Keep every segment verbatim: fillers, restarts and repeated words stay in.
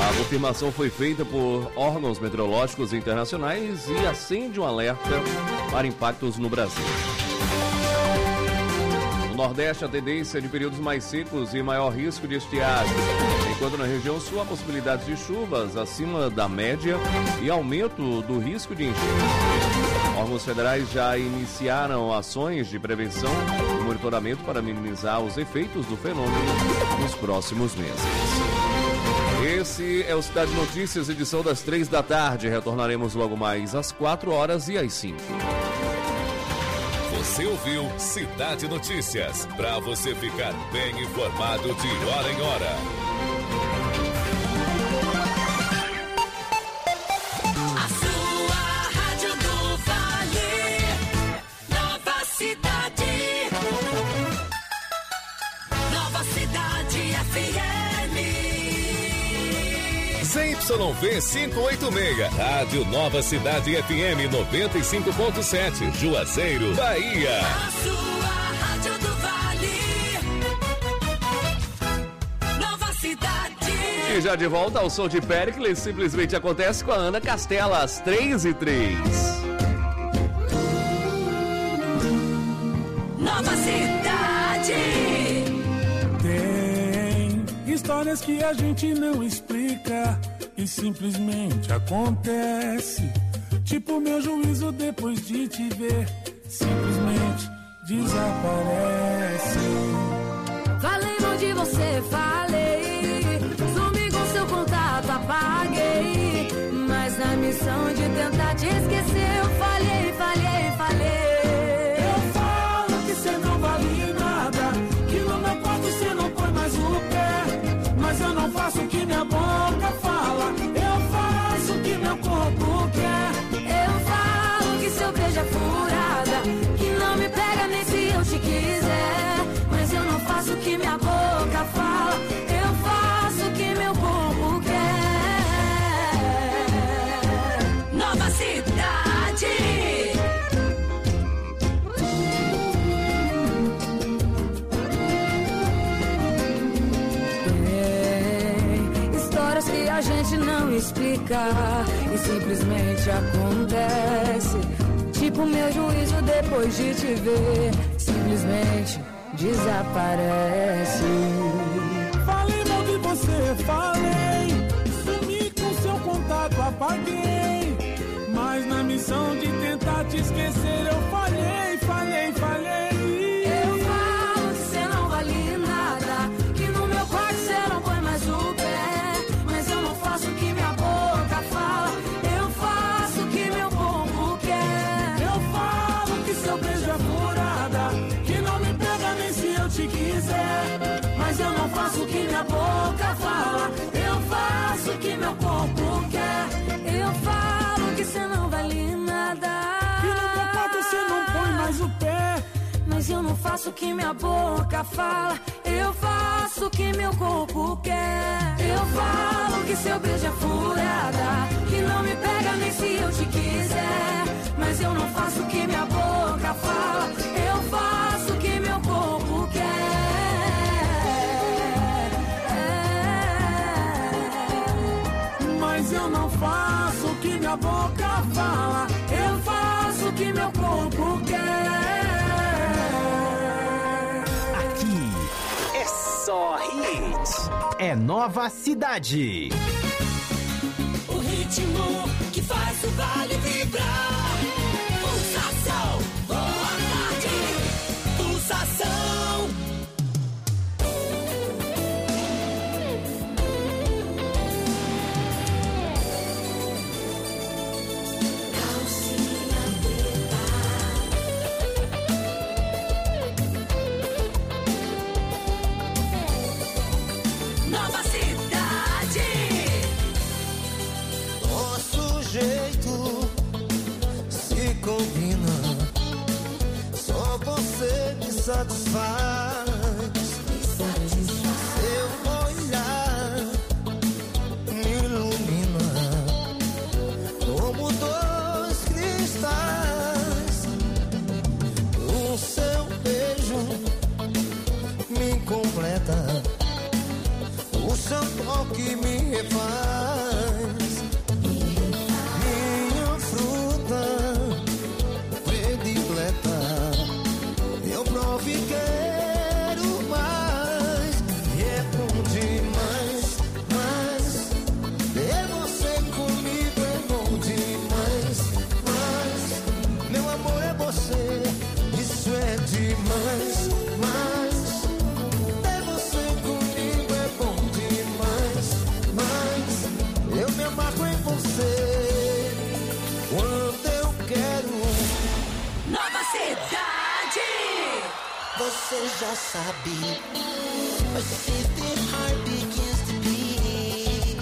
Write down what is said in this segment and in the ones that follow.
A confirmação foi feita por órgãos meteorológicos internacionais e acende um alerta para impactos no Brasil. No Nordeste, a tendência de períodos mais secos e maior risco de estiagem, enquanto na região Sul há possibilidades de chuvas acima da média e aumento do risco de enchentes. Órgãos federais já iniciaram ações de prevenção e monitoramento para minimizar os efeitos do fenômeno nos próximos meses. Esse é o Cidade Notícias, edição das três da tarde. Retornaremos logo mais às quatro horas e às cinco. Você ouviu Cidade Notícias, para você ficar bem informado de hora em hora. A sua Rádio do Vale, Nova Cidade, Nova Cidade F M. Z Y V quinhentos e oitenta e seis, Rádio Nova Cidade F M noventa e cinco ponto sete, Juazeiro, Bahia. A sua Rádio do Vale, Nova Cidade. E já de volta ao som de Péricles, simplesmente acontece com a Ana Castela, às três e três. Nova Cidade. Tem histórias que a gente não explica e simplesmente acontece. Tipo meu juízo depois de te ver, simplesmente desaparece. Falei mal de você, falei. Sumi com seu contato, apaguei. Mas na missão de tentar te esquecer, eu falhei, falhei, falhei. Eu falo que cê não vale nada, que no meu quarto cê não põe mais o pé. Mas eu não faço o que minha boca fala, eu faço o que meu corpo quer. Eu falo que seu beijo é furada, que não me pega nem se eu te quiser. Mas eu não faço o que minha boca fala, eu faço o que meu corpo quer. Nova Cidade. Tem histórias que a gente não explica e simplesmente acontece. Tipo meu juízo depois de te ver, simplesmente desaparece. Falei mal de você, falei. Sumi com seu contato, apaguei. Mas na missão de tentar te esquecer, eu falhei, falhei, falhei. Eu falo que cê não vale nada, que no meu quarto cê não põe mais o pé. Mas eu não faço o que minha boca fala, eu faço o que meu corpo quer. Eu falo que seu beijo é furada, que não me pega nem se eu te quiser. Mas eu não faço o que minha boca fala, eu faço o que meu corpo quer. Eu falo que cê não vale nada, que no meu quarto cê não põe mais o pé. mas eu não faço o que minha boca fala, eu faço o que meu corpo quer. Eu falo que seu beijo é furada, que não me pega nem se eu te quiser. Mas eu não faço o que minha boca fala, eu faço o que meu corpo quer. Mas eu não faço o que minha boca fala, eu faço o que meu corpo quer. Aqui é só hits. É Nova Cidade. O ritmo que faz o vale vibrar. Pulsação, boa tarde. Pulsação. Nova Cidade. Nosso jeito se combina, só você me satisfaz. Seu olhar me ilumina como dois cristais. O seu beijo me completa, o seu toque me refaz. você já sabe. But if the heart begins to beat,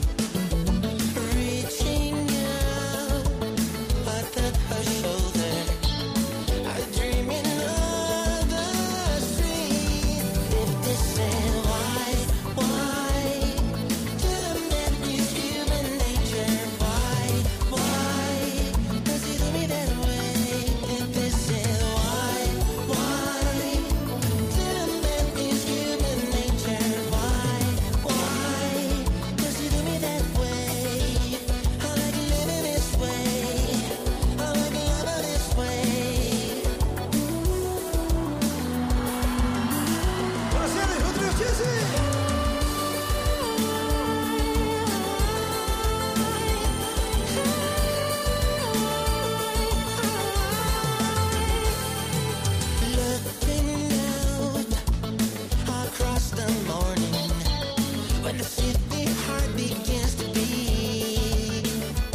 reaching out, I touch her shoulder. I dream another street. If this is why, why did I met this human nature? Why, why does he do me that way? If this is why, why did I met this human nature? Why, why does he do me that way? I like living this way. I like loving this way. Brasil, Rodrigo Dizzy. Looking out across the morning, when the city heart begins to beat,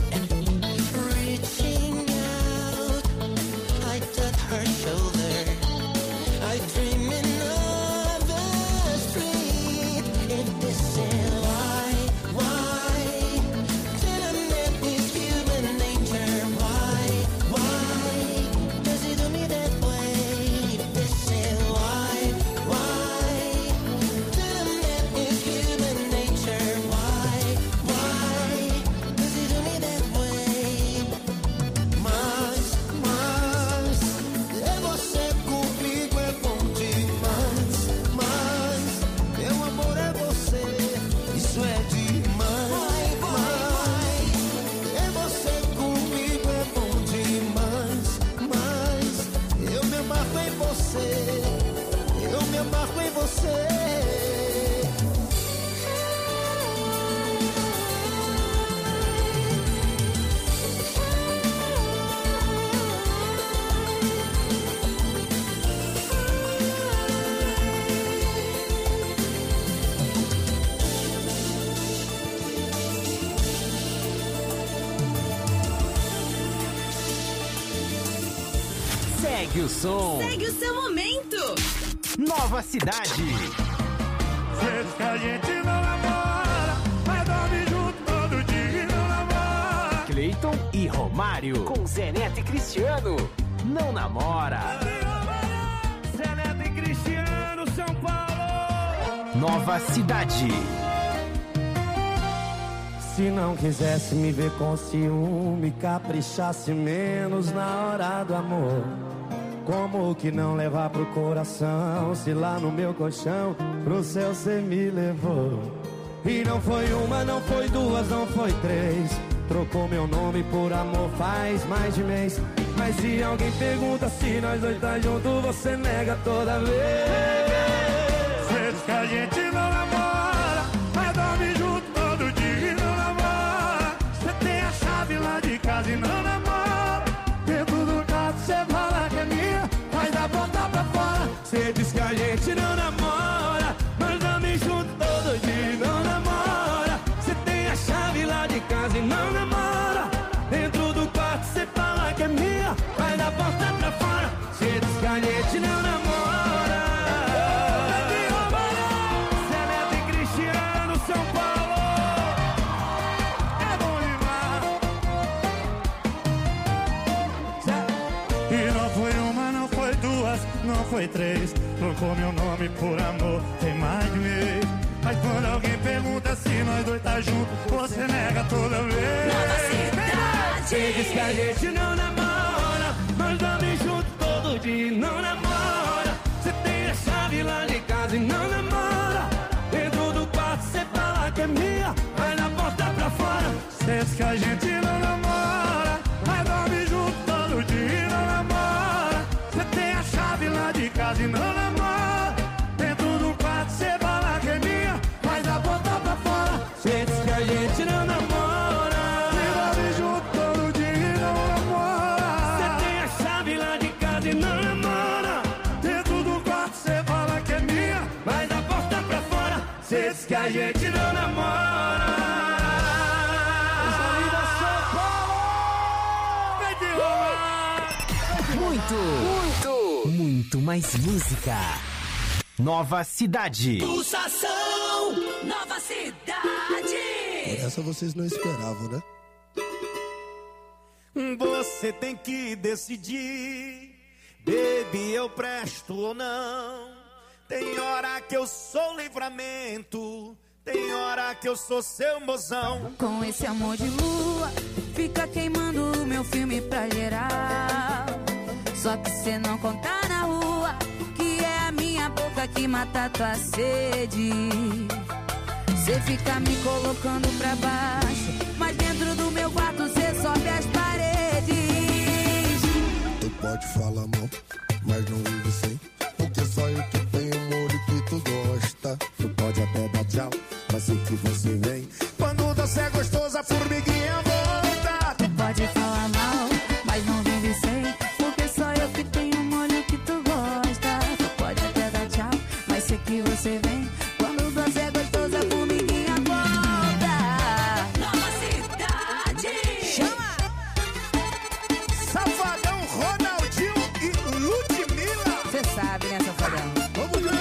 reaching out, I touch her shoulder. I dream another street. If this is why, why did I met this human nature? Why, why does he do me that way? If this is why, why did I met this human nature? Why, why does he do me that way? Mas, mas é você comigo é bom demais. Mas meu amor é você, isso é demais. Mas é você comigo é bom demais. Mas eu me amarro em você, eu me amarro em você. Segue o som. Segue o seu momento. Nova Cidade. Vezes que a gente não namora, mas dorme junto todo dia e não namora. Cleiton e Romário. Com Zé Neto e Cristiano. Não namora. Zé Neto e Cristiano, São Paulo. Nova Cidade. Se não quisesse me ver com ciúme, caprichasse menos na hora do amor. Como que não levar pro coração, se lá no meu colchão pro céu cê me levou? E não foi uma, não foi duas, não foi três. Trocou meu nome por amor faz mais de mês. Mas se alguém pergunta se nós dois tá junto, você nega toda vez. Vezes que a gente não namora, mas dorme junto todo dia e não namora. Você tem a chave lá de casa e não namora. Dentro do carro cê fala que é minha, faz a porta pra fora. Cê diz que a gente não namora, mas dorme junto todo dia e não namora. Cê tem a chave lá de casa e não namora. Dentro do quarto cê fala que é minha, faz a porta pra fora. Cê diz que a gente não namora. Zé Neto e Cristiano, São Paulo. É bom demais. E não foi uma, não foi duas, não foi três. Trocou meu nome por amor, tem mais de mês. Mas quando alguém pergunta se nós dois tá junto, você nega toda vez. Cê diz que a gente não namora, mas dorme junto todo dia e não namora. Cê tem a chave lá de casa e não namora. Dentro do quarto cê fala que é minha, vai na porta pra fora. Cê diz que a gente não namora, mas dorme junto todo dia e não namora. Cê tem a chave lá de casa e não namora. Dentro do quarto cê fala que é minha, faz a porta pra fora. Cê diz que a gente não namora, E dorme junto todo dia e não namora. cê tem a chave lá de casa e não namora. Dentro do quarto cê fala que é minha, Vai da porta pra fora, cê diz que a gente não namora. Muito, muito, muito mais música. Nova Cidade. Pulsação, Nova Cidade. Essa vocês não esperavam, né? Você tem que decidir, baby, eu presto ou não. Tem hora que eu sou livramento, tem hora que eu sou seu mozão. Com esse amor de lua, fica queimando o meu filme pra geral. Só que cê não conta na rua, que é a minha boca que mata tua sede. Cê fica me colocando pra baixo, mas dentro do meu quarto cê sobe as paredes. Tu pode falar mal, mas não vive sem, porque só eu que tenho o molho que tu gosta. Tu pode até dar tchau, mas sei que você vem. Quando você é gostoso, a formiguinha volta. Tu pode falar mal, mas não vive sem, porque só eu que tenho o molho que tu gosta. Tu pode até dar tchau, mas sei que você vem. Quando você é gostoso, a formiguinha volta. Nova Cidade. Chama! Safadão, Ronaldinho e Ludmilla. Você sabe, né, Safadão? Vamos ver!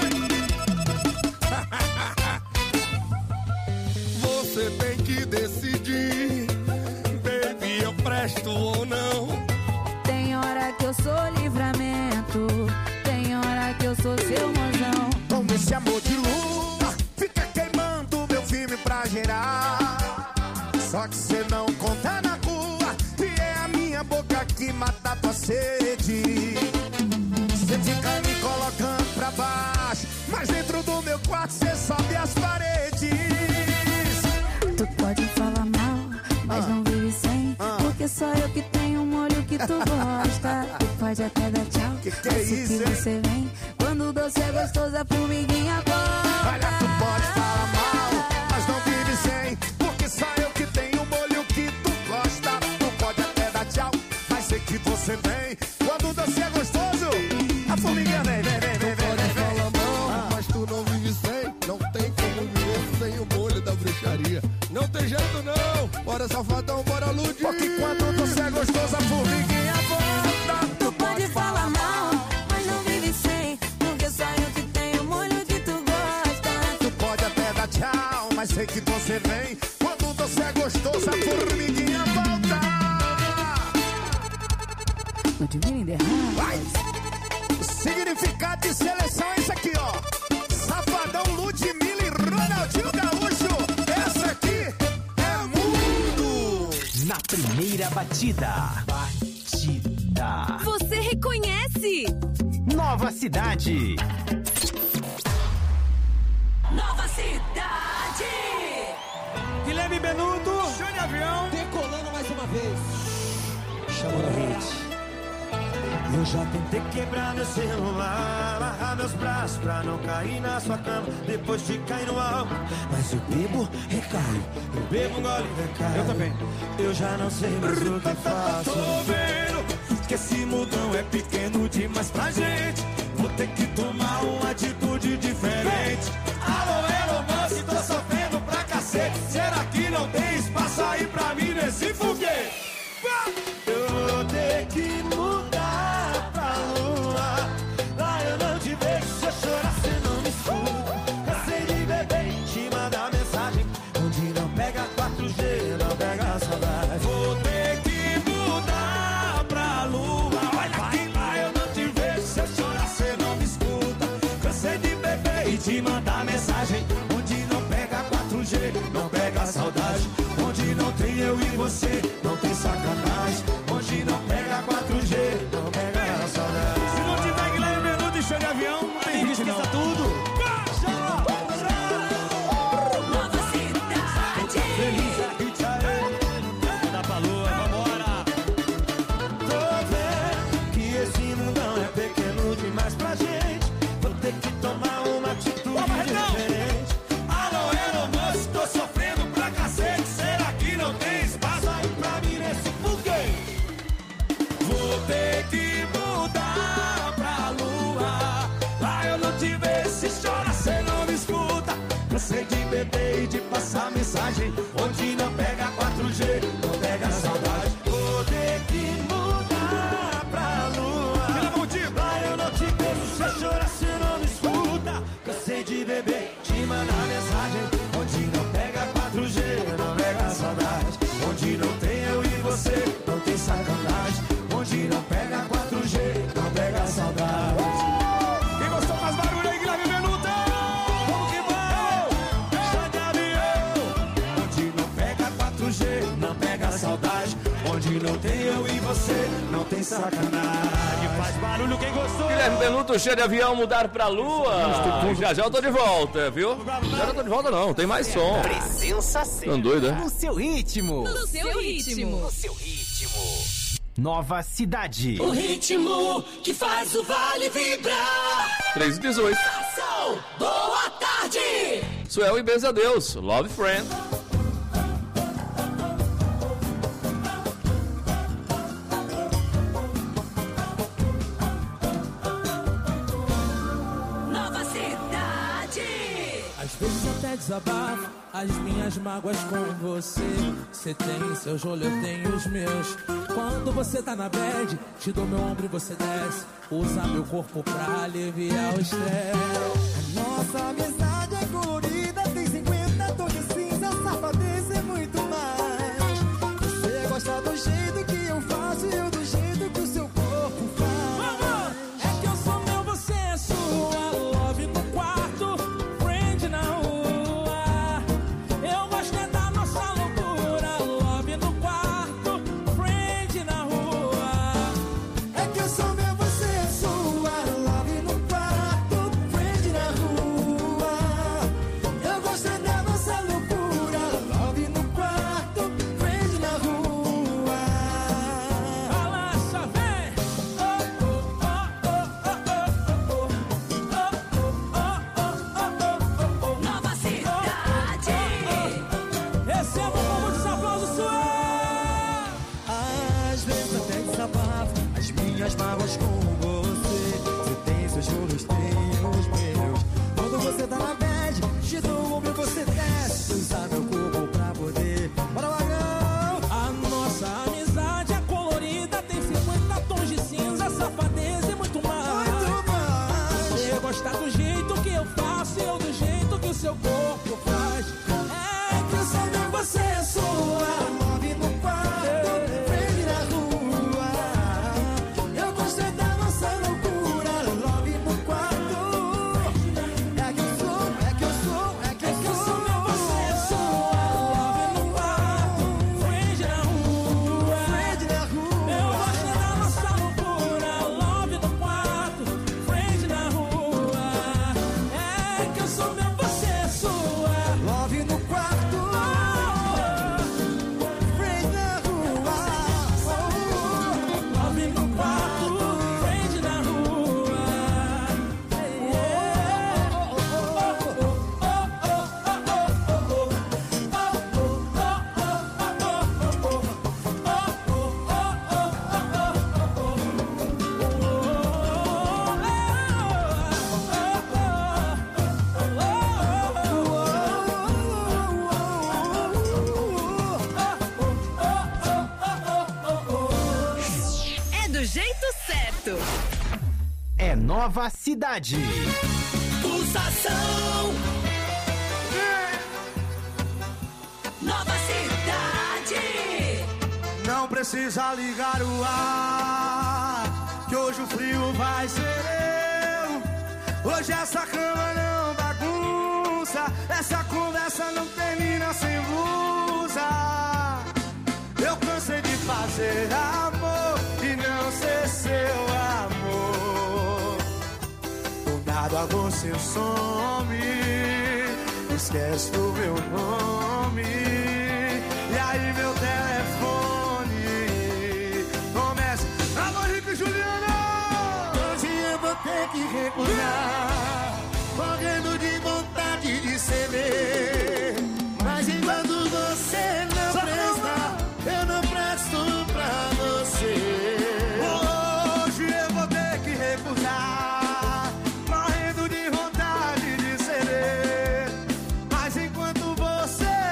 Você tem que decidir, baby, eu presto ou não. Tem hora que eu sou livramento, tem hora que eu sou seu mozão. Com esse amor de lua, fica queimando meu filme pra gerar. Só que cê não conta na rua, e é a minha boca que mata tua sede. Cê fica me colocando pra baixo, mas dentro do meu quarto cê sobe as paredes. Tu pode falar mal, mas Ah. não vive sem, Ah. porque só eu que tenho o molho que tu gosta. Tu pode até dar tchau, Que que é mas sei isso, que hein? você vem. Quando o doce é gostoso, a formiguinha volta. Olha, tu pode falar mal, mas não vive sem, porque só eu que tenho o molho que tu gosta. Tu pode até dar tchau, mas sei que você vem. Quando o doce é gostoso, a formiguinha vem, vem, vem, vem, vem, Pode vem, falar vem. mal, mas tu não vive sem. Não tem como viver sem o molho da bruxaria. Não tem jeito não. Bora, Safadão, bora, Lud. Porque quando o doce é gostoso, a formiguinha volta. Tu pode falar mal, mas não vive sem, porque só eu que tenho o molho que tu gosta. Tu pode até dar tchau, mas sei que você vem. Quando o doce é gostoso, a formiguinha volta. Ludmilla in the house. Vai! O significado de seleção é isso aqui, ó. Safadão, Ludmilla e Ronaldinho Gaúcho. Essa aqui é mundo. Na primeira batida. Batida. Você reconhece? Nova Cidade. Nova Cidade. Guilherme Benuto, show de avião. Decolando mais uma vez. Chamou no hit. Eu já tentei quebrar meu celular, amarrar meus braços pra não cair na sua cama, depois de cair no álcool. Mas eu bebo, recaio, eu bebo, gole, recaio. Eu também. Eu já não sei mais o que faço. Tô vendo que esse mudão é pequeno demais pra gente. Vou ter que tomar uma atitude diferente. Alô, Elon Musk, tô sofrendo pra cacete. Será que não tem espaço aí pra mim nesse foguete? Eu vou ter que mudar pra lua. Lá eu não te vejo, se eu chorar cê não me escuta. Cansei de beber e te mandar mensagem onde não pega quatro G, não pega saudade. Vou ter que mudar pra lua. Olha aqui, lá eu não te vejo, se eu chorar cê não me escuta. Cansei de beber e te mandar mensagem onde não pega quatro G, não pega saudade. Onde não tem eu e você, não tem sacanagem. Onde não pega quatro G, não pega saudade. Se não tiver Guilherme Benuto e show de avião, não tem hit não. Esqueça tudo. Nova Cidade. Feliz aqui, tchau. Dá pra lua, vambora. Tô vendo que esse mundão é pequeno demais pra gente. Vou ter que tomar uma atitude diferente. Alô, Elon Musk, tô sofrendo pra cacete. Será que não tem espaço aí pra mim nesse foguete? Vou ter que mudar pra lua. Lá eu não te vejo, se chora cê não me escuta. Cansei de beber e de passar mensagem onde não pega quatro G, não pega saudade. Vou ter que mudar pra lua. Lá eu não te vejo, se pega saudade. Onde não tem eu e você, não tem sacanagem. Onde não pega quatro G, não pega saudade. Quem gostou, faz barulho aí, Guilherme Benuta. Vamos que vamos. Sai de avião. Onde não pega quatro G, não pega saudade. Onde não tem eu e você, não tem sacanagem. Faz barulho quem gostou. Guilherme Benuto, cheio de avião, mudar pra lua. Já já eu tô de volta, viu? Já já eu tô de volta não, tem mais som. Presença sempre. Tão doido, é? No seu ritmo. No seu ritmo. No seu ritmo. Nova Cidade. O ritmo que faz o vale vibrar. três e dezoito. Ação, boa tarde. Suel e Benza Deus, Love Friend. Nova Cidade. Às vezes até desabafo as minhas mágoas com você. Você tem seus rolos, eu tenho os meus. Quando você tá na bad, te dou meu ombro e você desce. Usa meu corpo pra aliviar o estresse. Nossa amizade é colorida, tem cinquenta tons de cinza, safadeza é muito mais. Você gosta do jeito que eu faço e eu do jeito que o seu corpo faz. É que eu sou meu, você é sua. Love no quarto, friend na rua. Eu gosto é da nossa loucura. Love no quarto, friend na rua. É que eu sou meu, você é sua. Love no quarto, friend na rua. Eu gosto é da nossa loucura. Love no quarto, friend na rua. Balança, vem! Oh, oh, oh, oh, oh, oh, oh. Nova Cidade. Receba um pouco de aplauso, Suel! Às vezes até desabafo as minhas mágoas com você. Você tem seus rolos, tenho os meus. Quando você tá na bad, te dou o ombro e você desce. Usa meu corpo pra poder. Bora, vagão! A nossa amizade é colorida, tem cinquenta tons de cinza, safadeza e muito mais. Muito mais. Você gostar do jeito que eu faço e eu do jeito que o seu corpo faz. É que eu sou meu, você é sua. Love no quarto, friend na rua. Eu gosto é da nossa loucura. Love no quarto. É que eu sou, é que eu sou, é que É que eu sou meu, você é sua. Love no quarto, friend na rua. friend na rua. Eu gosto da nossa loucura. Love no quarto, friend na rua. É que eu sou meu, você é sua. Love no quarto, friend na rua. Love no quarto, friend na rua. É do jeito certo. É Nova Cidade. Pulsação. Nova Cidade. Não precisa ligar o ar, que hoje o frio vai ser eu. Hoje essa cama não bagunça, essa conversa não termina sem blusa. Eu cansei de fazer amor e não ser seu amor. Do nada você some, esquece do meu nome. E aí meu telefone começa: alô, Rico e Juliana. Hoje eu vou ter que recusar, morrendo de vontade de ceder. Mas enquanto você não presta, eu não presto pra você. Hoje eu vou ter que recusar, morrendo de vontade de ceder. Mas enquanto você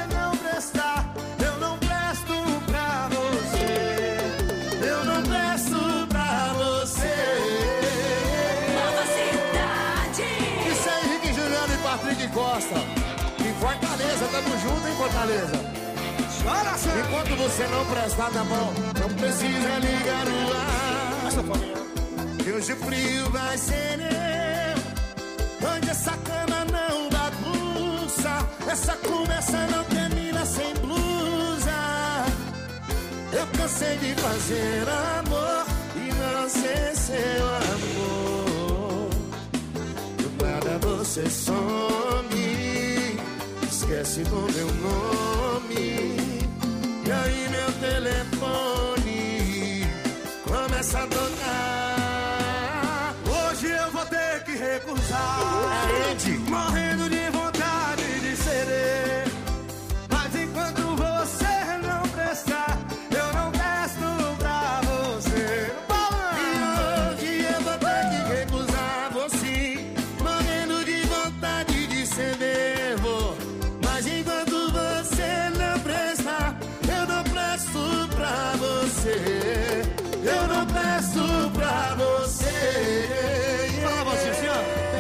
Enquanto você não presta, tá bom, não precisa ligar no ar. Que hoje o frio vai ser eu. Onde essa cama não bagunça, essa conversa não termina sem blusa. Eu cansei de fazer amor e não ser seu amor. Do nada você some, esquece do meu nome. E aí meu telefone começa a tocar. Hoje eu vou ter que recusar, morrendo de vontade de ceder. Mas enquanto você não prestar, eu não presto pra você. E hoje eu vou ter que recusar você, morrendo de vontade de ceder. Vou. Mas enquanto você não prestar, eu não presto pra você. Eu não presto pra você. Fala você, senhor.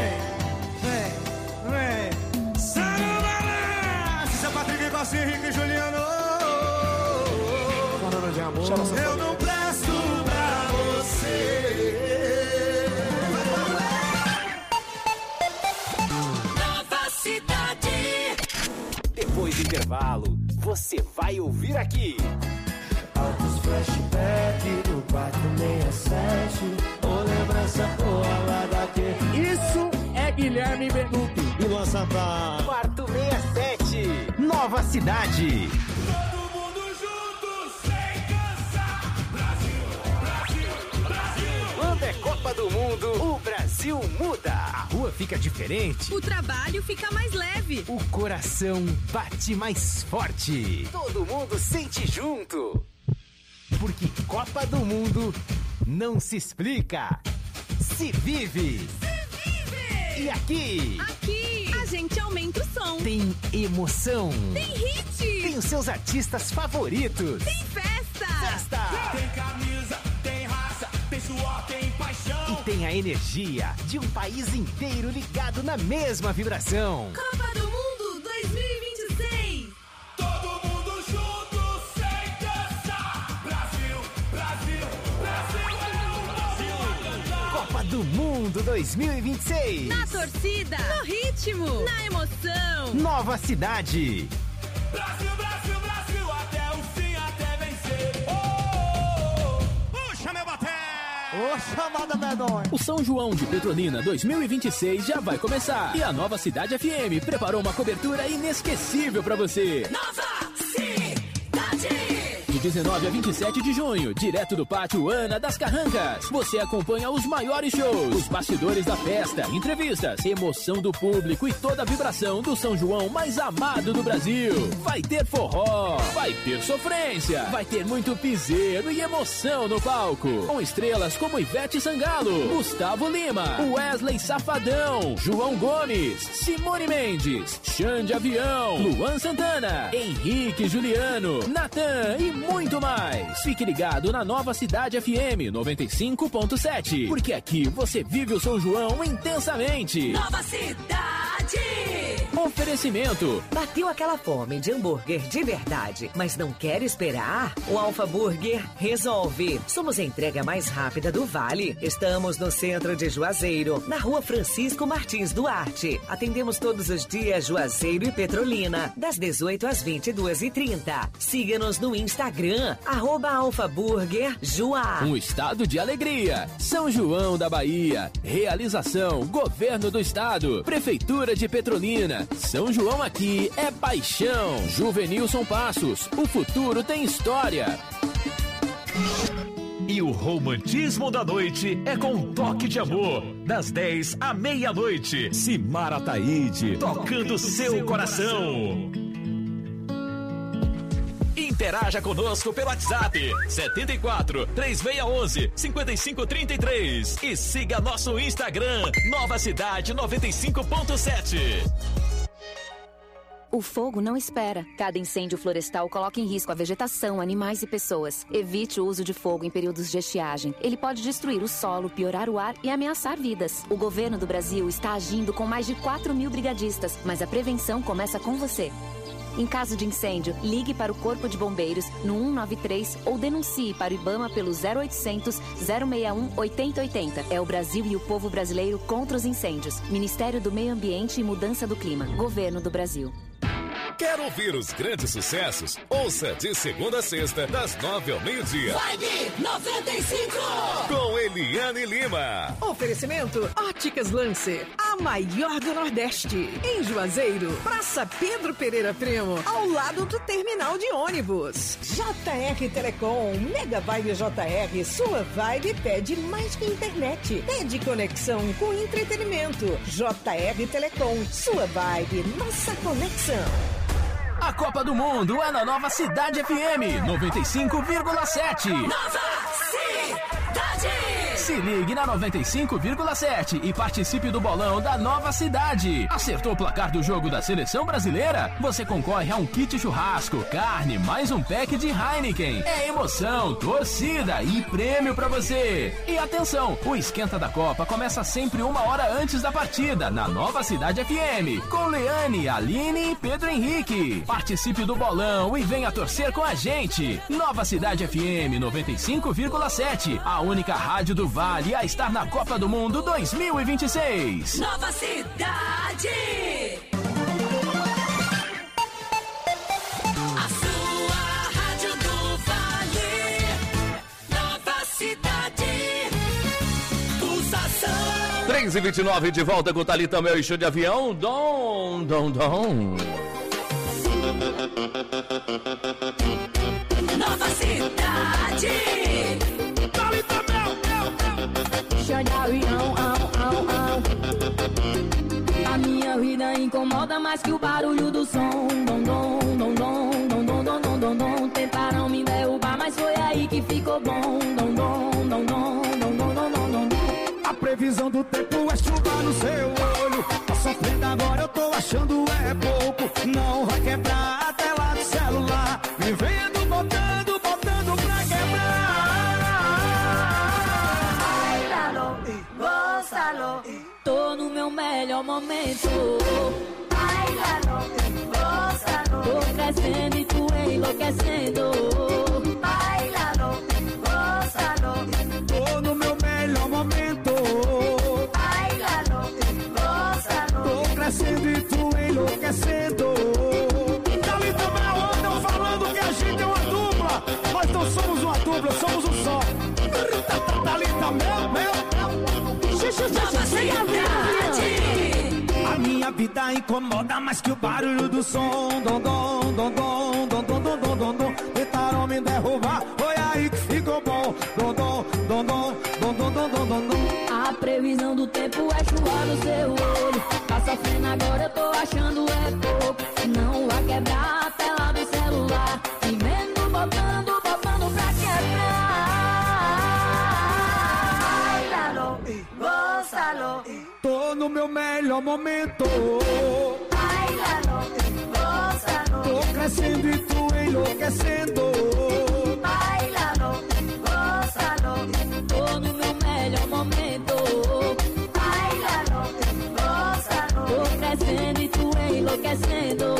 Vem, vem, vem. Samba, seu Patrick, Costa, Henrique e Juliano. Falando de amor. Eu não presto pra você. Nova Cidade. Depois do intervalo, você vai ouvir aqui. Altos flashback do quarto sessenta e sete. Ô, lembrança boa lá daqui. Isso é Guilherme Benuto E Luan Santana. Quarto sessenta e sete, Nova Cidade. Todo mundo junto, sem cansar. Brasil, Brasil, Brasil. Quando é Copa do Mundo, o Brasil muda. A rua fica diferente. O trabalho fica mais leve. O coração bate mais forte. Todo mundo sente junto. Porque Copa do Mundo não se explica, se vive. Se vive! E aqui? Aqui, a gente aumenta o som. Tem emoção. Tem hit. Tem os seus artistas favoritos. Tem festa. Festa. Tem camisa, tem raça, tem suor, tem paixão. E tem a energia de um país inteiro ligado na mesma vibração. Copa do Mundo dois mil e vinte e seis. Todo mundo junto, sem cansar. Brasil, Brasil, Brasil é o Brasil a cantar. Copa do Mundo dois mil e vinte e seis. Na torcida, no ritmo, na emoção. Nova Cidade. Brasil, Brasil, Brasil, até o fim, até vencer. Oh, puxa meu bater. Ô, chamada medonha. O São João de Petrolina dois mil e vinte e seis já vai começar. E a Nova Cidade F M preparou uma cobertura inesquecível pra você. Nova Cidade. De dezenove a vinte e sete de junho, direto do Pátio Ana das Carrancas, você acompanha os maiores shows, os bastidores da festa, entrevistas, emoção do público e toda a vibração do São João mais amado do Brasil. Vai ter forró, vai ter sofrência, vai ter muito piseiro e emoção no palco, com estrelas como Ivete Sangalo, Gustavo Lima, Wesley Safadão, João Gomes, Simone Mendes, Xande Avião, Luan Santana, Henrique Juliano, Natan e muito mais. Fique ligado na Nova Cidade F M noventa e cinco ponto sete, porque aqui você vive o São João intensamente. Nova Cidade. Oferecimento. Bateu aquela fome de hambúrguer de verdade, mas não quer esperar? O Alfa Burger resolve. Somos a entrega mais rápida do Vale. Estamos no centro de Juazeiro, na rua Francisco Martins Duarte. Atendemos todos os dias Juazeiro e Petrolina, das dezoito às vinte e duas e trinta. Siga-nos no Instagram, arroba Alfa Burger Juá. Um estado de alegria. São João da Bahia. Realização, Governo do Estado, Prefeitura de Petrolina. São João aqui é paixão. Juvenilson Passos, o futuro tem história. E o romantismo da noite é com um toque de amor. Das dez à meia-noite. Simara Taíde, tocando seu coração. Interaja conosco pelo WhatsApp setenta e quatro, três seis um um, cinco cinco três três e siga nosso Instagram Nova Cidade noventa e cinco ponto sete. O fogo não espera. Cada incêndio florestal coloca em risco a vegetação, animais e pessoas. Evite o uso de fogo em períodos de estiagem. Ele pode destruir o solo, piorar o ar e ameaçar vidas. O governo do Brasil está agindo com mais de quatro mil brigadistas, mas a prevenção começa com você. Em caso de incêndio, ligue para o Corpo de Bombeiros no um nove três ou denuncie para o IBAMA pelo zero oitocentos, zero seis um, oitenta oitenta. É o Brasil e o povo brasileiro contra os incêndios. Ministério do Meio Ambiente e Mudança do Clima. Governo do Brasil. Quer ouvir os grandes sucessos? Ouça de segunda a sexta, das nove ao meio-dia. Vibe noventa e cinco. Com Eliane Lima. Oferecimento Óticas Lancer, a maior do Nordeste. Em Juazeiro, Praça Pedro Pereira Primo, ao lado do terminal de ônibus. J R Telecom, Mega Vibe J R, sua vibe pede mais que internet. Pede conexão com entretenimento. J R Telecom, sua vibe, nossa conexão. A Copa do Mundo é na Nova Cidade F M noventa e cinco vírgula sete. Nova Cidade! Se ligue na noventa e cinco vírgula sete e participe do bolão da Nova Cidade. Acertou o placar do jogo da Seleção Brasileira? Você concorre a um kit churrasco, carne, mais um pack de Heineken. É emoção, torcida e prêmio pra você. E atenção, o Esquenta da Copa começa sempre uma hora antes da partida, na Nova Cidade F M, com Leane, Aline e Pedro Henrique. Participe do bolão e venha torcer com a gente. Nova Cidade F M noventa e cinco vírgula sete, a única rádio do Vale a estar na Copa do Mundo dois mil e vinte e seis. Nova Cidade! A sua rádio do Vale. Nova Cidade. Pulsação. três e vinte e nove, de volta com o Thalita Mel e Show de Avião. Dom, dom, dom. Nova Cidade. Thalita Mel, Mel, Mel. Show de avião, au, au, au. A minha vida incomoda mais que o barulho do som. Dom, dom, dom, dom, dom, dom, dom, dom, dom, dom. Tentaram me derrubar, mas foi aí que ficou bom. Dom, dom, dom, dom, dom, dom, dom, dom, dom, dom. A previsão do tempo é chuva no seu olho. Tá sofrendo agora, eu tô achando é pouco. Não vai quebrar a tela do celular. Vivendo, botando, botando pra quebrar. Bailalo, gózalo. Tô no meu melhor momento. Bailalo, gózalo. Tô crescendo e tu enlouquecendo. Bailalo, gózalo. Tô no meu melhor momento. Bailalo, gózalo. Tô crescendo e tu enlouquecendo. E Thalita Mel andam falando que a gente é uma dupla. Nós não somos uma dupla, somos um só. Thalita Mel, Mel. Nova Cidade. A minha vida incomoda mais que o barulho do som. Dom, dom, dom, dom, dom, dom, dom, dom, dom, dom. Tentaram me derrubar, foi aí que ficou bom. Dom, dom, dom, dom, dom, dom, dom, dom, dom, dom. A previsão do tempo é chuva no seu olho. Tá sofrendo agora, eu tô achando é pouco. Não vai quebrar a tela do celular. Vivendo, botando, botando pra quebrar. Bailalo, gózalo. Tô no meu melhor momento. Bailalo, gózalo. Tô crescendo e tu enlouquecendo. Bailalo, gózalo. Tô no meu melhor momento. Bailalo, gózalo. Tô crescendo e tu enlouquecendo.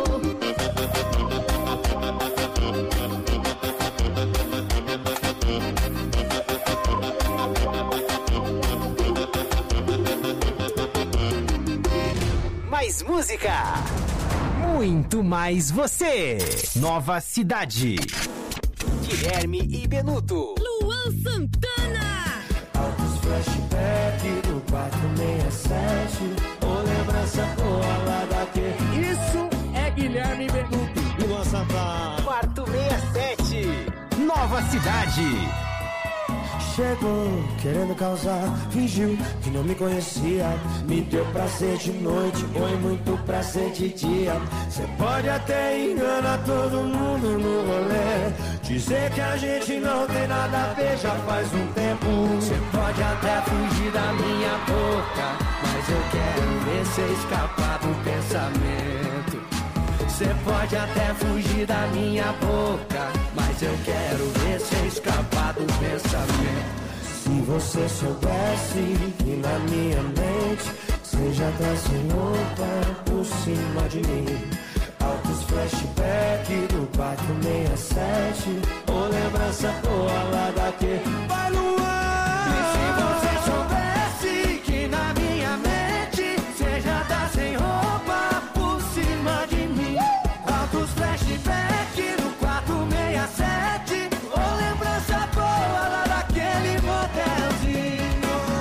Mais música, muito mais você. Nova Cidade. Guilherme e Benuto. Luan Santana. Altos flashback do quatrocentos e sessenta e sete. Ô lembrança boa lá daqui. Isso é Guilherme e Benuto. Luan Santana. Quarto sessenta e sete. Nova Cidade. Chegou querendo causar, fingiu que não me conhecia. Me deu prazer de noite, foi muito prazer de dia. Cê pode até enganar todo mundo no rolê, dizer que a gente não tem nada a ver já faz um tempo. Cê pode até fugir da minha boca, mas eu quero ver cê escapar do pensamento. Cê pode até fugir da minha boca, mas eu quero ver cê escapar do pensamento. Se você soubesse que na minha mente cê já tá sem roupa por cima de mim, Altos flashback do quatro seis sete. Ô lembrança boa lá daquele vai Luan. E se você soubesse que na minha mente cê já tá sem roupa por cima de mim. Altos flashback do quatro seis sete. Ô lembrança boa lá daquele motelzinho.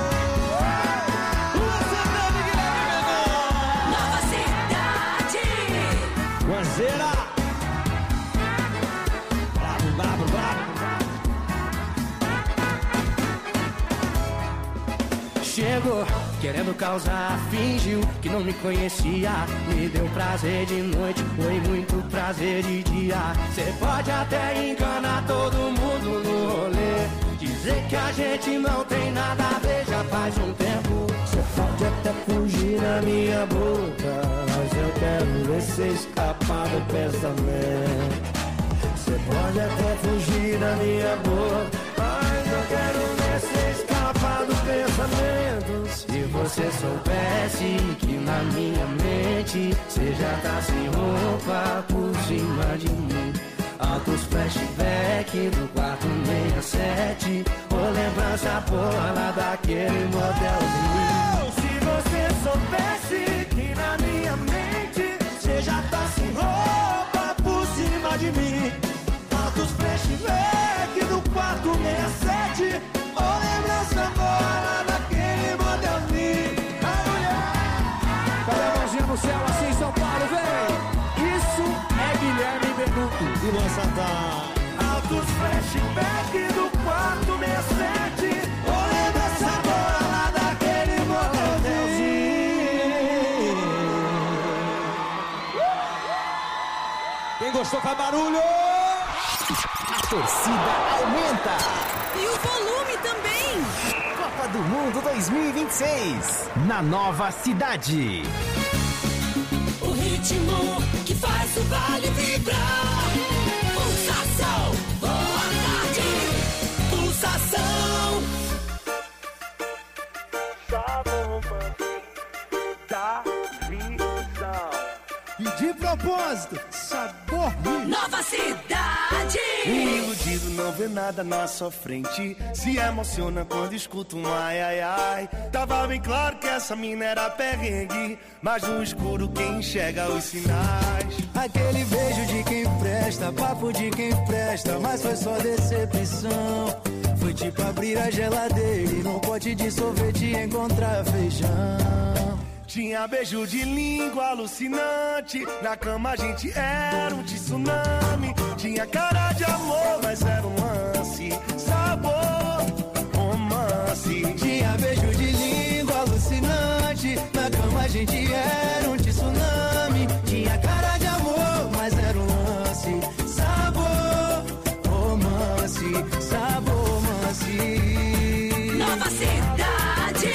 Nova Cidade. Guanzeira. Bravo, bravo, bravo. Chegou querendo causar, fingiu que não me conhecia. Me deu prazer de noite, foi muito prazer de dia. Cê pode até enganar todo mundo no rolê, dizer que a gente não tem nada a ver já faz um tempo. Cê pode até fugir da minha boca, mas eu quero ver cê escapar do pensamento. Cê pode até fugir da minha boca, mas eu quero ver cê escapar do pensamento. Se você soubesse que na minha mente cê já tá sem roupa por cima de mim. Altos flashback do quatro seis sete. Ô lembrança porra lá daquele motelzinho. Se você soubesse que na minha mente cê já tá sem roupa por cima de mim. Altos flashback do quatro seis sete. Ô lembrança porra lá daquele motelzinho. A mulher. Cadê a mãozinha no céu assim, São Paulo, vem! Isso é Guilherme Benuto e Luan Santana. Altos flashback do quatro seis sete. Ô lembrança boa lá daquele motelzinho. Quem gostou faz barulho! A torcida aumenta. E o volume também. Copa do Mundo dois mil e vinte e seis. Na Nova Cidade. O ritmo que faz o vale vibrar. Pulsação, boa tarde. Pulsação. Da visão. E de propósito, sabor Nova Cidade. O iludido não vê nada na sua frente, se emociona quando escuta um ai ai ai. Tava bem claro que essa mina era perrengue, mas no escuro quem enxerga os sinais. Aquele beijo de quem presta, papo de quem presta, mas foi só decepção. Foi tipo abrir a geladeira e num pote de sorvete encontrar feijão. Tinha beijo de língua alucinante, na cama a gente era um tsunami. Tinha cara de amor, mas era um lance, sabor, romance. Tinha beijo de língua alucinante, na cama a gente era um tsunami. Tinha cara de amor, mas era um lance, sabor, romance, sabor, romance. Nova Cidade.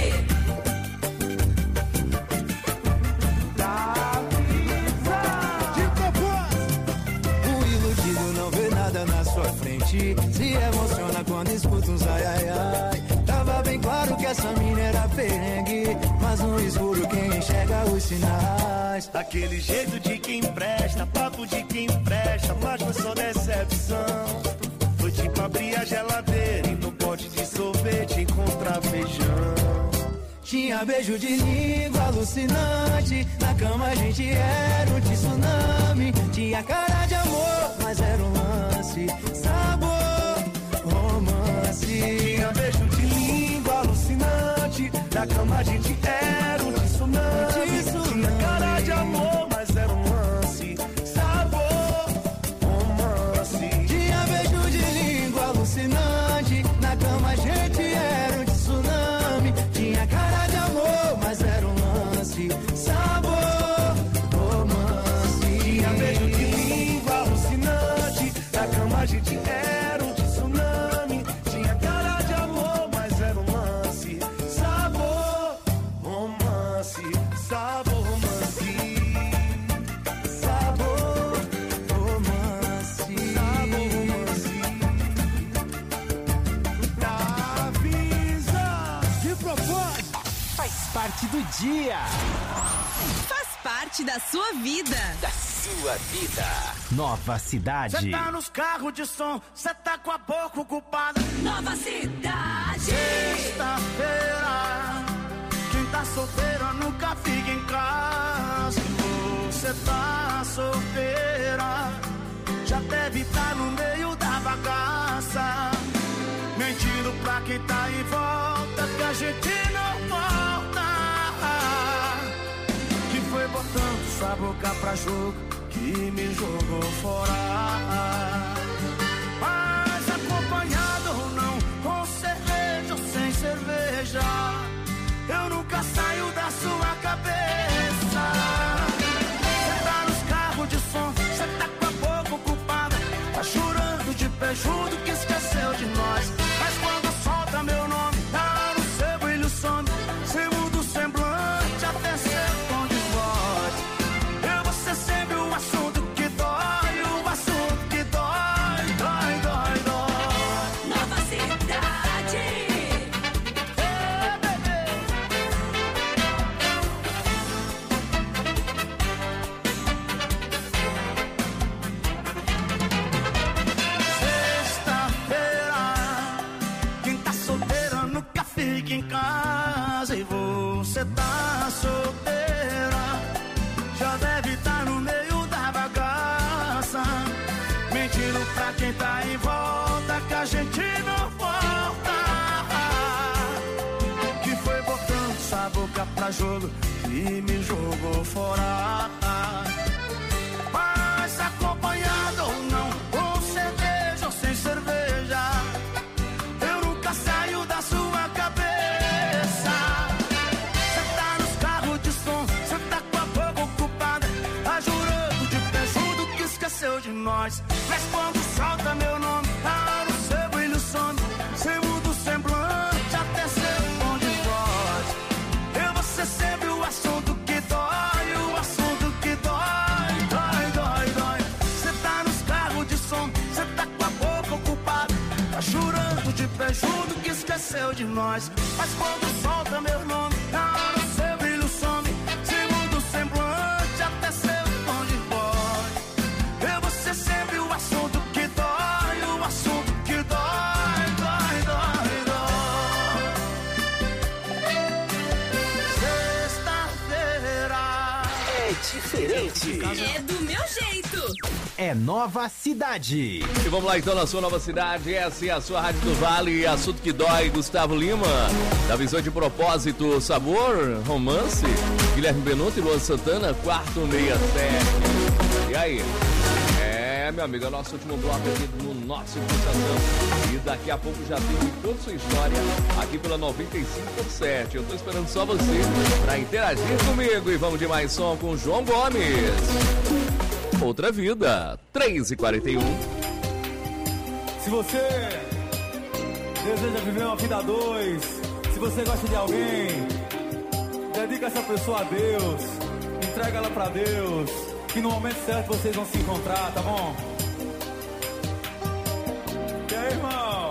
Se emociona quando escuta uns ai ai ai. Tava bem claro que essa mina era perrengue, mas no escuro quem enxerga os sinais. Aquele jeito de quem presta, papo de quem presta, mas foi só decepção. Foi tipo abrir a geladeira e no pote de sorvete encontrar feijão. Tinha beijo de língua alucinante, na cama a gente era um tsunami. Tinha cara de amor, mas era um lance, sabor, romance. Tinha beijo de língua alucinante, na cama a gente era um tsunami. Tinha cara de amor, mas era um lance, sabor, romance. Tinha beijo de língua alucinante, na cama a gente era um tsunami. Tinha cara de amor, mas era um lance, sabor, romance. Tinha beijo de língua alucinante, na cama a gente era um tsunami. Tinha cara de amor, mas era um lance, sabor, romance, sabor, romance. Sabor, romance. Sabor, romance. Da Visa. de propósito. Faz parte do dia. Faz parte parte da sua vida. Da sua vida. Nova Cidade. Cê tá nos carros de som, cê tá com a boca ocupada. Nova Cidade. Sexta-feira, quem tá solteiro nunca fica em casa. Você tá solteira, já deve estar no meio da bagaça, mentindo pra quem tá em volta que a gente não volta. Que foi botando sua boca pra jogo que me jogou fora. Mas acompanhado ou não, com cerveja ou sem cerveja, eu nunca saio da sua cabeça. Cê tá nos carros de som, cê tá com a boca ocupada, tá chorando de pé junto que esqueceu de nós. Mas quando solta meu nome, tá no seu brilho some, cê muda o semblante até seu tom de voz. Eu vou ser sempre o assunto que dói, o assunto que dói, dói, dói, dói. Nova Cidade. Ei, bebê. Sexta-feira, quem tá solteira nunca fica em casa. E você tá solteira, já deve estar no meio da bagaça, mentindo pra quem tá em volta que a gente não volta. Que foi botando sua boca pra jogo que me jogou fora. Mas acompanhado ou não, com cerveja ou sem cerveja, eu nunca saio da sua cabeça. Cê tá nos carros de som, cê tá com a boca ocupada, tá jurando de pé junto que esqueceu de nós. Mas quando solta meu nome, tá no seu brilho some, cê muda o semblante até seu tom de voz. Eu vou ser sempre o assunto que dói, o assunto que dói, dói, dói, dói. Cê tá nos carros de som, cê tá com a boca ocupada, tá chorando de pé junto que esqueceu de nós. Mas quando solta meu nome, tá no seu brilho some, cê muda o semblante até seu tom de voz. Eu vou ser sempre o assunto que dói, o assunto que dói, dói, dói, dói. Sexta-feira É diferente. É do meu jeito. É Nova Cidade. E vamos lá então na sua Nova Cidade, essa é a sua Rádio do Vale, assunto que dói, Gustavo Lima, da visão de propósito, sabor, romance, Guilherme Benuto e Luan Santana, quarto meia sete. E aí? É, meu amigo, é o nosso último bloco aqui no nosso Pulsação. E daqui a pouco já tem toda a sua história aqui pela noventa e cinco ponto sete. Eu tô esperando só você pra interagir comigo. E vamos de mais som com João Gomes. Outra Vida, três e quarenta e um. Se você deseja viver uma vida a dois, se você gosta de alguém, dedica essa pessoa a Deus, entrega ela pra Deus, que no momento certo vocês vão se encontrar, tá bom? E aí, irmão?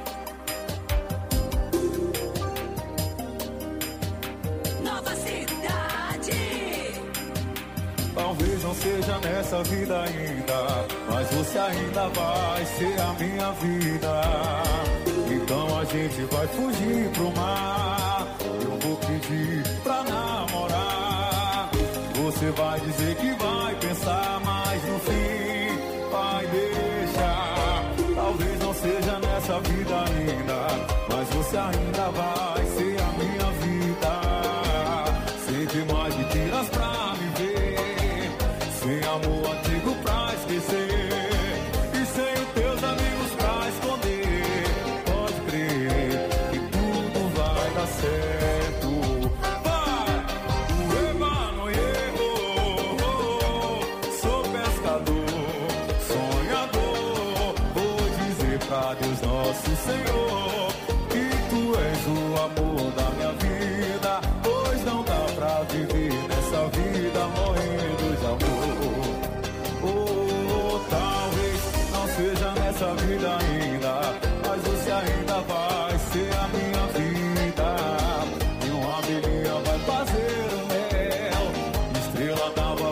Nova Cidade. Talvez não seja nessa vida ainda, mas você ainda vai ser a minha vida. Então a gente vai fugir pro mar, eu vou pedir pra namorar. Você vai dizer que vai pensar, mas no fim vai deixar. Talvez não seja nessa vida ainda, mas você ainda vai ser a minha vida. Sempre mais mentiras pra viver, sem amor antigo pra esquecer, e sem os teus amigos pra esconder. Pode crer que tudo vai dar certo. Vai! O Emanuel, sou pescador, sonhador. Vou dizer pra Deus nosso Senhor que tu és o amor da minha vida, pois não dá pra viver nessa vida morrendo de amor. Oh, talvez não seja nessa vida ainda, mas você ainda vai ser a minha vida. E uma abelhinha vai fazer o mel, estrela da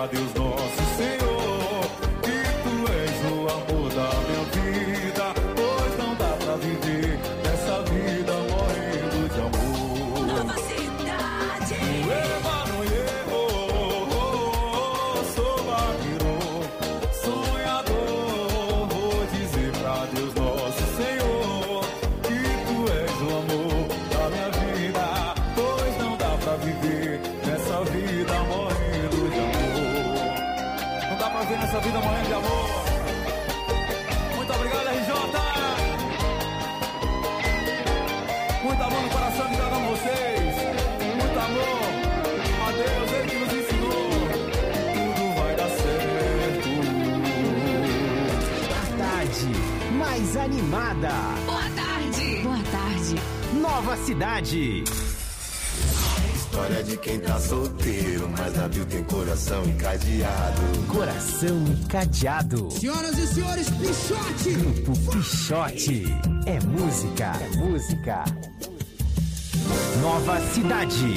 pra Deus nosso Senhor que tu és o amor da minha vida, pois não dá pra viver nessa vida morrendo de amor. Nova Cidade. Sou vaqueiro, sonhador, vou dizer pra Deus nosso Senhor que tu és o amor da minha vida, pois não dá pra viver nessa vida morrendo de amor. Não dá pra viver nessa vida morrendo de amor. Muito obrigado, R J. Muito amor no coração de cada um de vocês. Muito amor. A Deus, Ele que nos ensinou. Tudo vai dar certo. A tarde mais animada. Boa tarde. Boa tarde. Nova Cidade. História de quem tá solteiro, mas na Bill tem coração encadeado. Coração encadeado. Senhoras e senhores, Pichote. Grupo Pichote. É música, é música. Nova Cidade.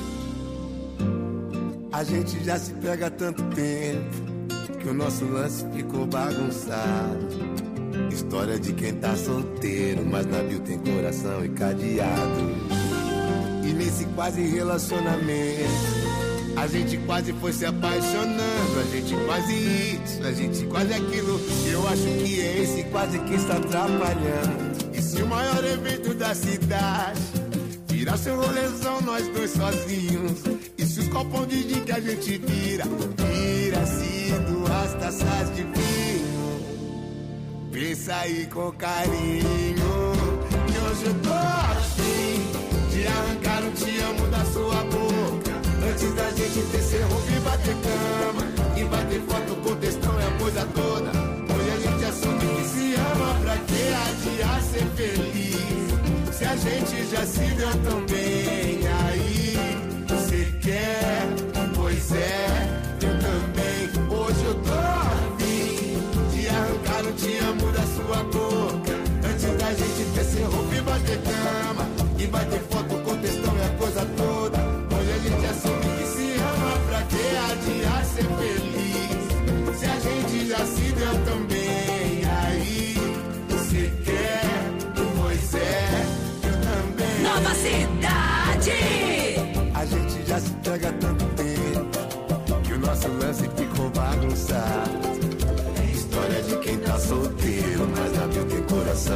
A gente já se pega há tanto tempo que o nosso lance ficou bagunçado. História de quem tá solteiro, mas na Bill tem coração encadeado. E nesse quase relacionamento a gente quase foi se apaixonando. A gente quase isso, a gente quase aquilo. Eu acho que é esse quase que está atrapalhando. E se o maior evento da cidade virasse um rolezão, nós dois sozinhos, e se os copão de gin que a gente vira vira-se duas taças de vinho, pensa aí com carinho que hoje eu tô afim de arrancar um te amo da sua boca, antes da gente descer roupa e bater cama, e bater foto com textão é a coisa toda. Hoje a gente assume que se ama, pra que adiar ser feliz, se a gente já se deu tão bem. Aí, cê quer? Pois é, eu também. Hoje eu tô afim de arrancar um te amo da sua boca, antes da gente descer roupa e bater cama, e bater foto com textão é a coisa toda. Hoje a gente assume que se ama, pra que adiar ser feliz, se a gente já se deu tão bem. Aí, cê quer? Pois é, eu também. Nova Cidade. A gente já se pega há tanto tempo que o nosso lance ficou bagunçado. É história de quem tá solteiro, mas na Bill tem coração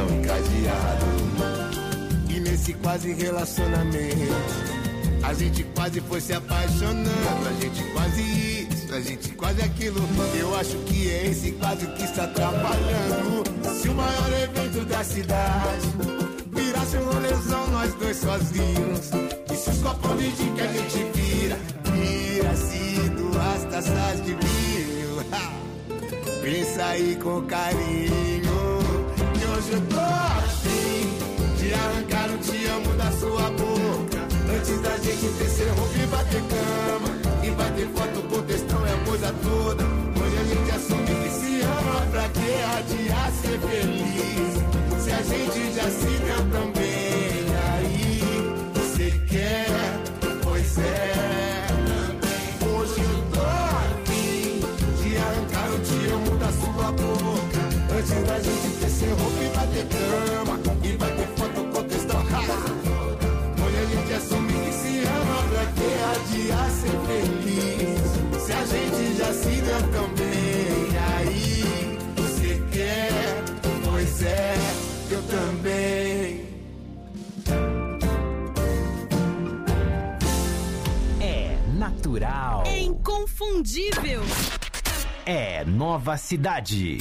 encadeado. E nesse quase relacionamento a gente quase foi se apaixonando. A gente quase isso, a gente quase aquilo. Eu acho que é esse quase que está atrapalhando. Se o maior evento da cidade virasse um rolezão, nós dois sozinhos, e se os copos de gin que a gente vira vira-se duas taças de vinho, pensa aí com carinho que hoje eu tô afim de arrancar um te amo da sua boca, antes da gente descer roupa e bater cama, e bater foto com textão é a coisa toda. Hoje a gente assume que se ama, pra que adiar ser feliz, se a gente já se deu tão bem. Aí, cê quer? Pois é, hoje eu tô afim de arrancar o te amo da sua boca, antes da gente descer roupa e bater cama, e bater foto com textão. Hoje a gente assume que se ama, pra que adiar ser feliz, se a gente já se deu tão bem. Aí, cê quer? Pois é, eu também. É natural. É inconfundível. É Nova Cidade.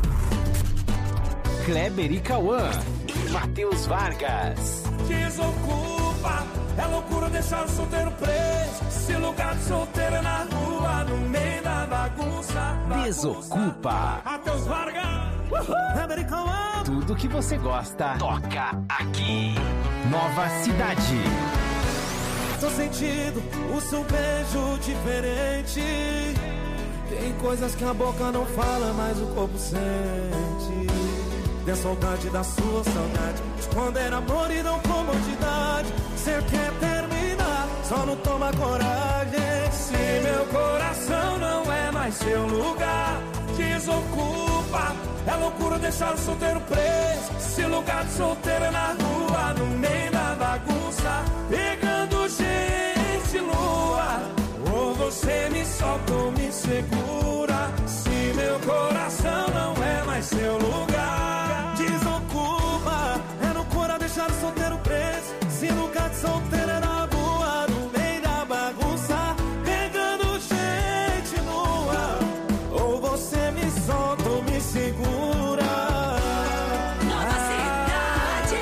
Kleber e Cauã. E Matheus Vargas. Desocupa, é loucura deixar o solteiro preso. Se lugar de solteiro é na rua, no meio da bagunça. bagunça. Desocupa. Matheus Vargas. Kleber e Cauã. Tudo que você gosta toca aqui. Nova Cidade. Tô sentindo o seu beijo diferente. Tem coisas que a boca não fala, mas o corpo sente. Tem saudade da sua saudade, esconder amor e não comodidade. Cê quer terminar, só não toma coragem. Se meu coração não é mais seu lugar. Desocupa, é loucura deixar o solteiro preso. Se lugar de solteiro é na rua, no meio da bagunça, pegando gente lua. Ou você me solta ou me segura. Se meu coração não é mais seu lugar. Desocupa, é loucura deixar o solteiro preso. Se lugar de solteiro é na rua, no meio da bagunça, pegando gente nua. Ou você me solta ou me segura. Nova Cidade.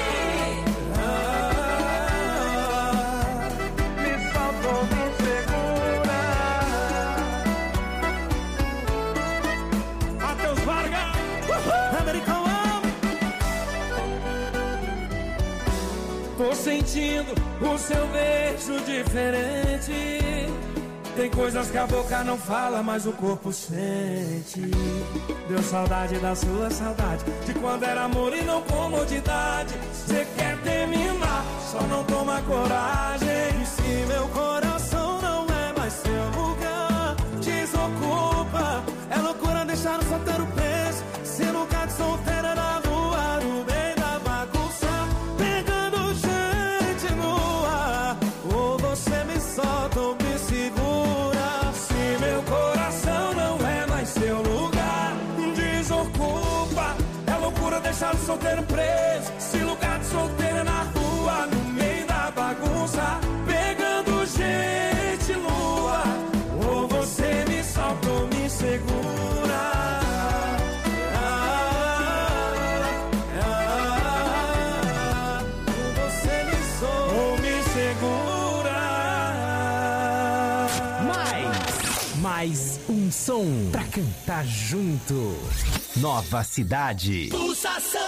Ah, me solta ou me segura. Matheus Vargas, American Homem. Tô sentindo o seu beijo diferente. Tem coisas que a boca não fala, mas o corpo sente. Deu saudade da sua saudade, de quando era amor e não comodidade. Cê quer terminar, só não toma coragem. E se meu coração não é mais seu lugar, desocupa, é loucura deixar o solteiro preso. Se lugar de solteiro é na rua, no meio da bagunça, pegando gente nua. Ou você me solta ou me segura. Se meu coração não é mais seu lugar, desocupa, é loucura deixar o solteiro preso. Se lugar de solteiro é na rua, no meio da bagunça, pegando gente lua. Ou você me solta ou me segura. Ah, ah, ou você me solta ou me segura. Mais, mais um som pra cantar junto. Nova Cidade. Pulsação.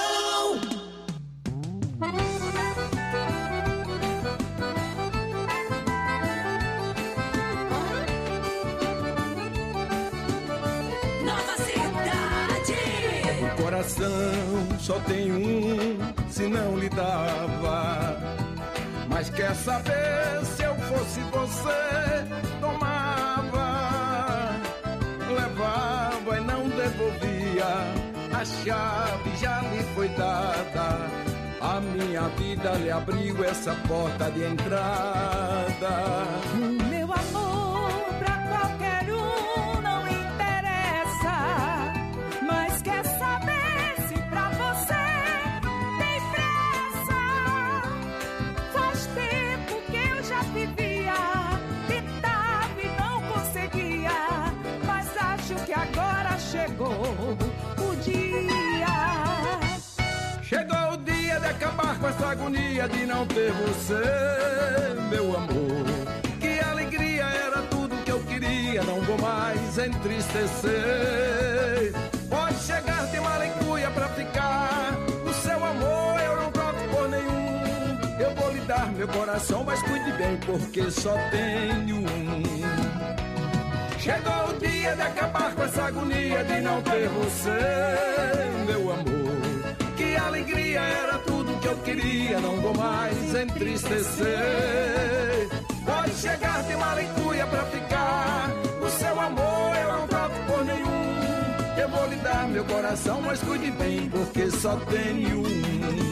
Nova Cidade. O coração só tem um, se não lhe dava. Mas quer saber, se eu fosse você, tomava, levava e não devolvia. A chave já lhe foi dada. A minha vida lhe abriu essa porta de entrada. Meu amor pra qualquer um não interessa, mas quer saber se pra você tem pressa. Faz tempo que eu já vivia, tentava e não conseguia, mas acho que agora chegou o dia. Chegou o dia de acabar com essa agonia de não ter você, meu amor. Que alegria, era tudo que eu queria, não vou mais entristecer. Pode chegar de malicuia pra ficar, o seu amor eu não troco por nenhum. Eu vou lhe dar meu coração, mas cuide bem, porque só tenho um. Chegou o dia de acabar com essa agonia de não ter você, meu amor. Que alegria, era tudo que eu queria, não vou mais entristecer. Pode chegar de malicuia pra ficar, o seu amor eu não troco por nenhum. Eu vou lhe dar meu coração, mas cuide bem, porque só tenho um.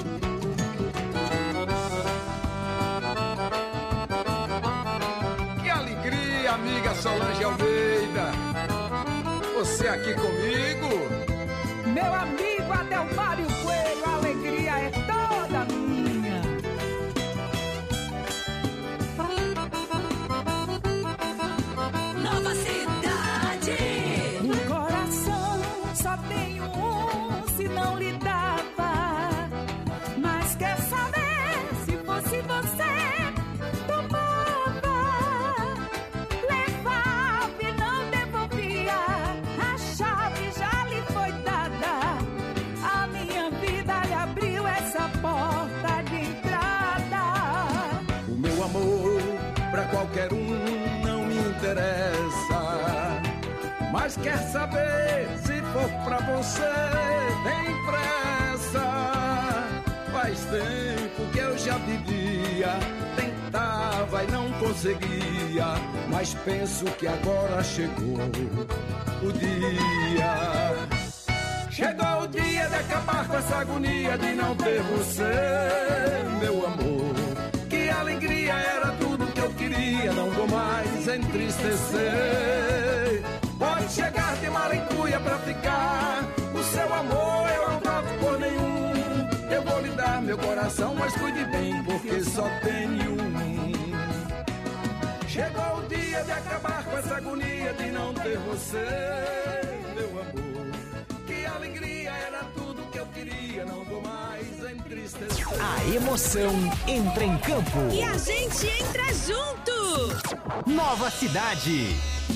Que alegria, amiga Solange Almeida, você aqui comigo. Meu amigo Adelmário Coelho, a alegria é toda minha. Nova Cidade. O coração só tem um, se não lhe dava. Mas quer saber, se fosse você, tomava, levava e não devolvia. A chave já lhe foi dada. A minha vida lhe abriu essa porta de entrada. O meu amor pra qualquer um não me interessa, mas quer saber, se for pra você, tem pressa. Faz tempo que eu já vivia, tentava vai não conseguia, mas penso que agora chegou o dia. Chegou o dia de acabar com essa agonia de não ter você, meu amor. Que alegria, era tudo que eu queria, não vou mais entristecer. Pode chegar de malicuia pra ficar, o seu amor eu não troco por nenhum. Eu vou lhe dar meu coração, mas cuide bem, porque só tenho um. Chegou o dia de acabar com essa agonia de não ter você, meu amor. Que alegria, era tudo que eu queria, não vou mais entristecer. A emoção entra em campo. E a gente entra junto. Nova Cidade.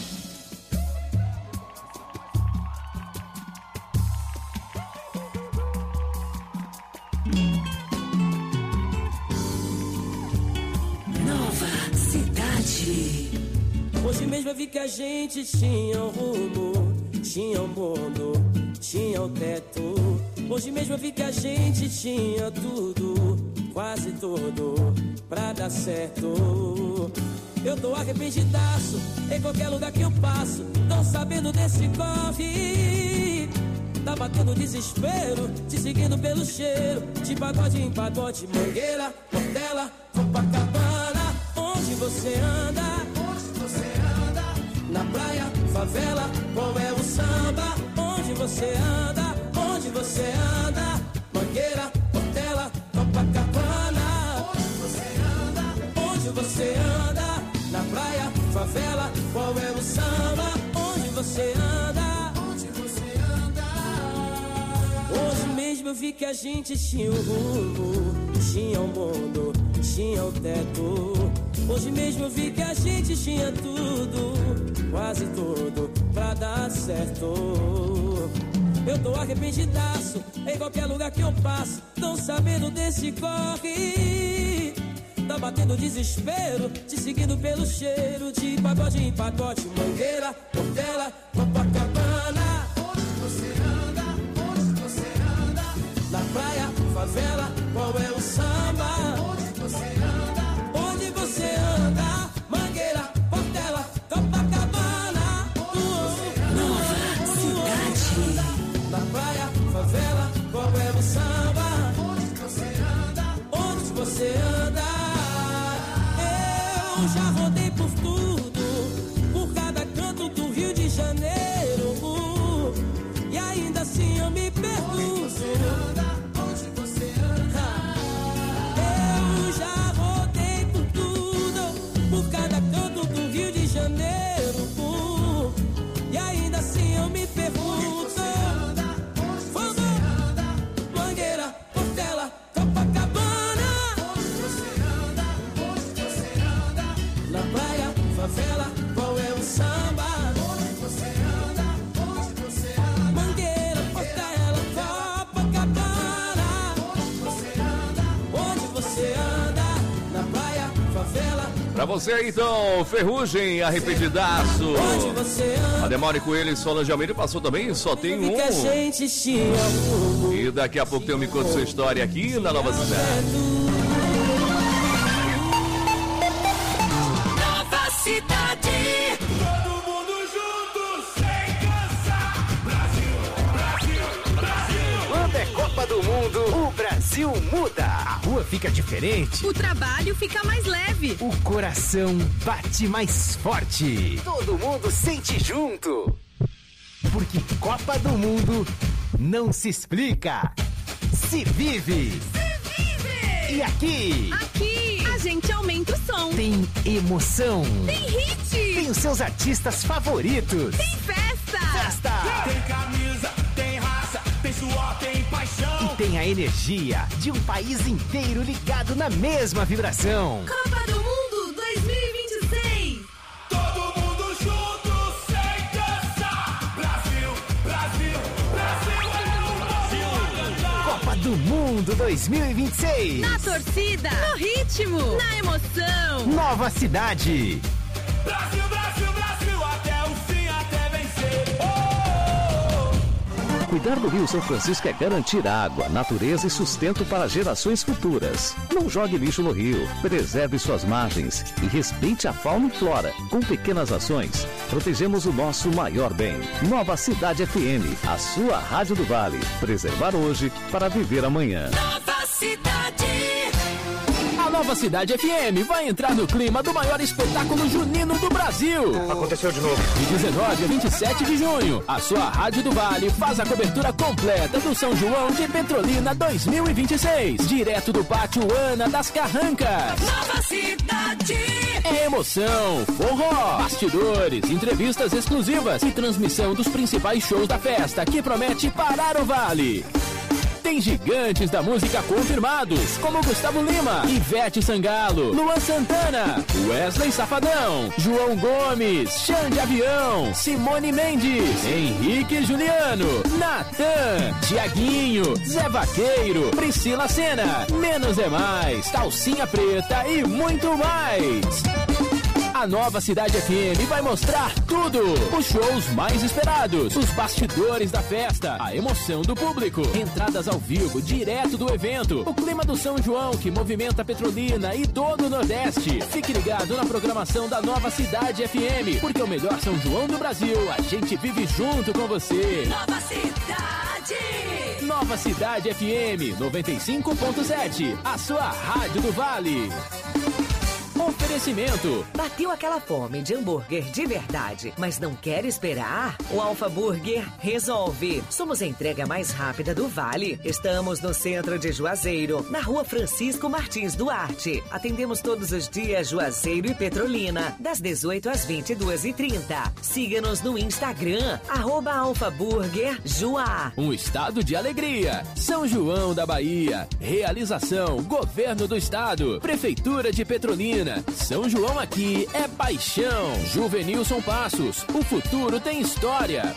Nova Cidade. Hoje mesmo eu vi que a gente tinha um rumo, tinha um mundo, tinha um teto. Hoje mesmo eu vi que a gente tinha tudo, quase tudo, pra dar certo. Eu tô arrependidaço, em qualquer lugar que eu passo, tão sabendo desse corre. Tá batendo desespero, te seguindo pelo cheiro, de pagode em pagode, Mangueira, Portela, Copacabana. Onde você anda? Onde você anda? Na praia, favela, qual é o samba? Onde você anda? Onde você anda? Mangueira, Portela, Copacabana. Onde você anda? Onde você anda? Na praia, favela, qual é o samba? Onde você anda? Onde você anda? Hoje mesmo eu vi que a gente tinha um rumo, tinha um mundo, tinha um teto. Hoje mesmo eu vi que a gente tinha tudo, quase tudo, pra dar certo. Eu tô arrependidaço, em qualquer lugar que eu passo, tão sabendo desse corre. Tá batendo desespero, te seguindo pelo cheiro, de pagode em pagode, Mangueira, Portela, Copacabana. Onde você anda? Onde você anda? Na praia, favela, qual é o samba? Onde você anda? Onde você anda? Mangueira, Portela, Copacabana. Nova Cidade. Na praia, favela, qual é o samba? Onde você anda? Onde você anda? Eu já rodei por tudo, por cada canto do Rio de Janeiro, e ainda assim eu me pergunto. Onde você anda? Onde você anda? Eu já rodei por tudo, por cada canto do Rio de Janeiro, e ainda assim eu me pergunto. Mangueira, Portela, Copacabana. Onde você anda? Onde você anda? Na praia, favela, qual é o samba? Onde você anda? Onde você anda? Mangueira, Portela, Copacabana. Onde você anda? Onde você anda? Na praia, favela. Pra você aí, então, Ferrugem, arrependidaço. Onde você anda? Ademônio Coelho e Solange Almeida passou também, só tem um. Que a gente tinha rumo. E daqui a pouco tem um Me Conta Sua História aqui na Nova Cidade. Nova Cidade. Todo mundo junto, sem cansar. Brasil, Brasil, Brasil. Quando é Copa do Mundo, o Brasil muda. A rua fica diferente. O trabalho fica mais leve. O coração bate mais forte. Todo mundo sente junto. Porque Copa do Mundo não se explica, se vive. Se vive! E aqui? Aqui a gente aumenta o som. Tem emoção. Tem hit. Tem os seus artistas favoritos. Tem festa. Festa. Tem camisa, tem raça, tem suor, tem paixão. E tem a energia de um país inteiro ligado na mesma vibração. Copa do Mundo dois mil e vinte e seis. Todo mundo junto, sem cansar. Brasil, Brasil, Brasil é o Brasil a cantar. Copa do Mundo dois mil e vinte e seis. Na torcida, no ritmo, na emoção. Nova Cidade. Brasil, Brasil, Brasil, até o fim, até vencer. Oh! Cuidar do Rio São Francisco é garantir água, natureza e sustento para gerações futuras. Não jogue lixo no rio, preserve suas margens e respeite a fauna e flora. Com pequenas ações, protegemos o nosso maior bem. Nova Cidade F M, a sua rádio do Vale. Preservar hoje para viver amanhã. Nova Cidade. A Nova Cidade F M vai entrar no clima do maior espetáculo junino do Brasil. Aconteceu de novo. De dezenove a vinte e sete de junho, a sua Rádio do Vale faz a cobertura completa do São João de Petrolina dois mil e vinte e seis. Direto do Pátio Ana das Carrancas. Nova Cidade. É emoção, forró, bastidores, entrevistas exclusivas e transmissão dos principais shows da festa que promete parar o Vale. Tem gigantes da música confirmados, como Gustavo Lima, Ivete Sangalo, Luan Santana, Wesley Safadão, João Gomes, Xande Avião, Simone Mendes, Henrique Juliano, Natan, Tiaguinho, Zé Vaqueiro, Priscila Sena, Menos é Mais, Calcinha Preta e muito mais. A Nova Cidade F M vai mostrar tudo. Os shows mais esperados, os bastidores da festa, a emoção do público, entradas ao vivo direto do evento, o clima do São João que movimenta Petrolina e todo o Nordeste. Fique ligado na programação da Nova Cidade F M, porque o melhor São João do Brasil a gente vive junto com você. Nova Cidade. Nova Cidade F M noventa e cinco ponto sete, a sua rádio do Vale. Oferecimento. Bateu aquela fome de hambúrguer de verdade, mas não quer esperar? O Alfa Burger resolve. Somos a entrega mais rápida do Vale. Estamos no centro de Juazeiro, na rua Francisco Martins Duarte. Atendemos todos os dias Juazeiro e Petrolina, das dezoito às vinte e duas e trinta. Siga-nos no Instagram, arroba Alfa Burger Juá. Um estado de alegria. São João da Bahia. Realização, Governo do Estado, Prefeitura de Petrolina. São João aqui é paixão. Juvenilson Passos, o futuro tem história.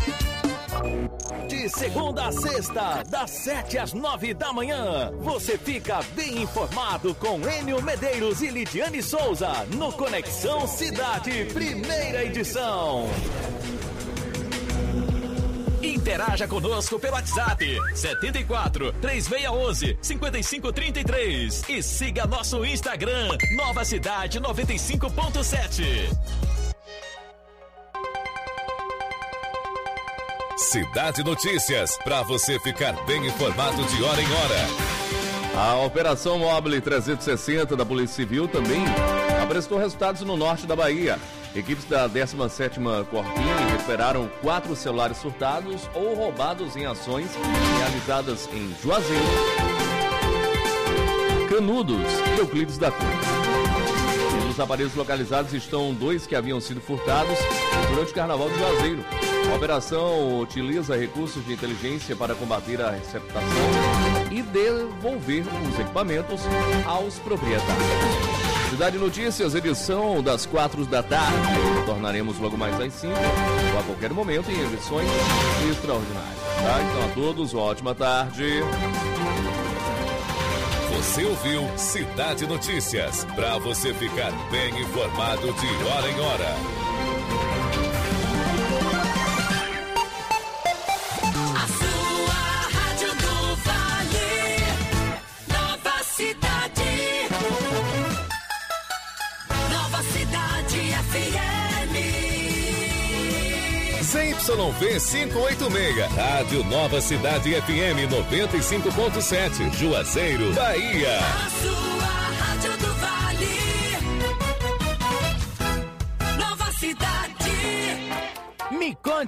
De segunda a sexta, das sete às nove da manhã, você fica bem informado com Enio Medeiros e Lidiane Souza no Conexão Cidade, primeira edição. Interaja conosco pelo WhatsApp setenta e quatro, três seis um um, cinco cinco três três e siga nosso Instagram Nova Cidade noventa e cinco ponto sete. Cidade Notícias, para você ficar bem informado de hora em hora. A Operação Móvel trezentos e sessenta da Polícia Civil também apresentou resultados no norte da Bahia. Equipes da décima sétima Corpinha recuperaram quatro celulares furtados ou roubados em ações realizadas em Juazeiro, Canudos e Euclides da Cunha. Nos aparelhos localizados estão dois que haviam sido furtados durante o Carnaval de Juazeiro. A operação utiliza recursos de inteligência para combater a receptação e devolver os equipamentos aos proprietários. Cidade Notícias, edição das quatro da tarde. Tornaremos logo mais às cinco ou a qualquer momento em edições extraordinárias. Tá? Então a todos, uma ótima tarde. Você ouviu Cidade Notícias, para você ficar bem informado de hora em hora. A sua rádio do Vale. Nova Cidade. Nova Cidade F M. Z Y V quinhentos e oitenta e seis, Rádio Nova Cidade F M noventa e cinco ponto sete, Juazeiro, Bahia. A sua rádio do Vale. Nova Cidade. Me conte.